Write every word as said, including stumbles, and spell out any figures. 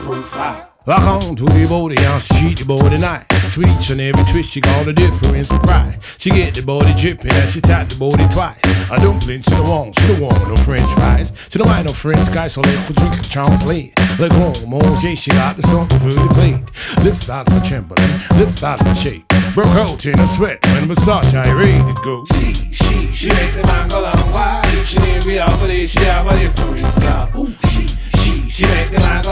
profile. Lock on to the body and she treat the body nice. Sweet on every twist, she got a difference to pride. She get the body dripping and she tap the body twice. I don't blink, she don't want, she don't want no French fries. She don't want no French guys, so let her drink the translate. Like home, on J, she got the something for the plate. Lips start to trembling, lips start to shake. Broke out in a sweat when massage I ready to go. She, she, she make the man go long wild. She need me out for this, she have a different style. Ooh, she, she, she make the man go